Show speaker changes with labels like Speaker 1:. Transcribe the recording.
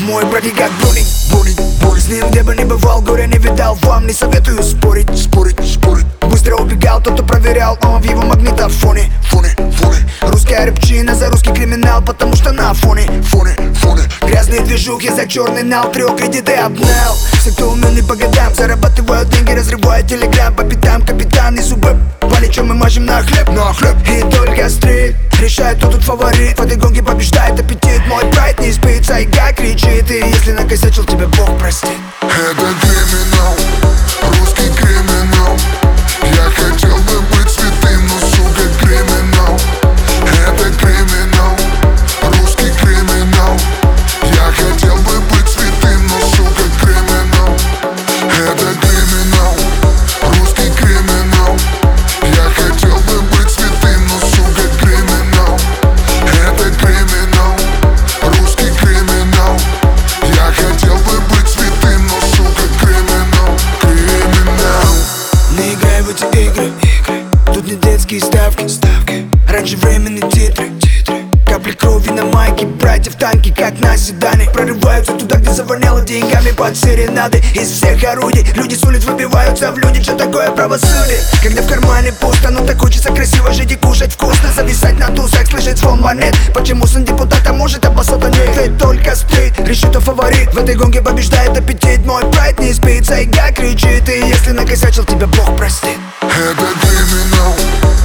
Speaker 1: Мой братик как Бруни, с ним где бы ни бывал, горя не видал. Вам не советую спорить. Быстро убегал тот, кто проверял, он в его магнитофоне. Русская рыбчина за русский криминал, потому что на фоне. Грязные движухи за черный нал, 3 кредиты обнял. Все, кто умен и по годам, зарабатывают деньги, разрывают телеграм. По пятам капитан и зубы паличом мы мажем на хлеб. И только стрит решает, кто тут фаворит. В этой гонке побеждает аппетит. Мой прайд не спит, сайга кричит. И если накосячил, тебя Бог простит.
Speaker 2: Это криминал, русский криминал. Я хотел бы быть святым, но сука криминал. Это криминал, русский криминал. Я хотел бы быть святым, но сука криминал. Это криминал, русский криминал. Я хотел бы быть святым, но сука криминал. Это криминал, русский криминал. Я хотел бы быть святым, но сука криминал.
Speaker 1: Не играй в эти игры, тут не детские ставки. Раньше времени титры, капли крови на майке, братья в танке, как на седане. Прорываются туда, где завоняло деньгами под серенады. Из всех орудий люди с улиц выбиваются в люди. Что такое правосудие, когда в кармане пусто? Но так хочется красиво жить и кушать вкусно, зависать на тусах, слышать звон монет. Почему сын депутата может, а басота нет? Ведь только стрит решит, кто фаворит. В этой гонке побеждает аппетит. Мой прайд не спит, сайга кричит. И если накосячил, тебя Бог простит.
Speaker 2: Это криминал,